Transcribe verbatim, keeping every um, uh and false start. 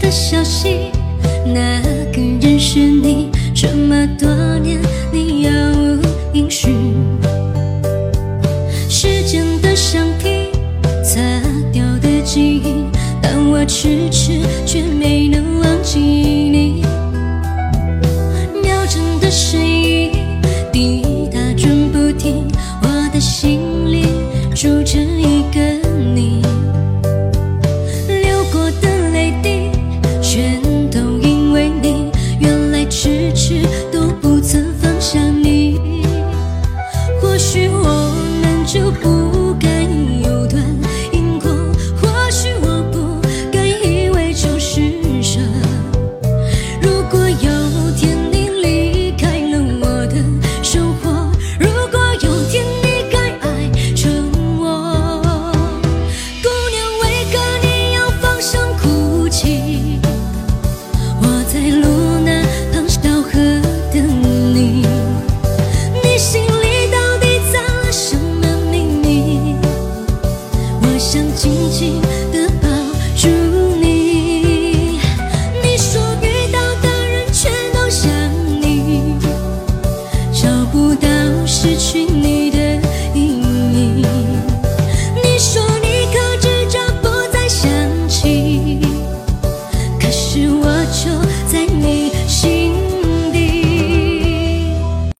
的消息，那个人是你，这么多年你杳无音讯。时间的橡皮擦掉的记忆，但我迟迟却没能忘记你。秒针的声音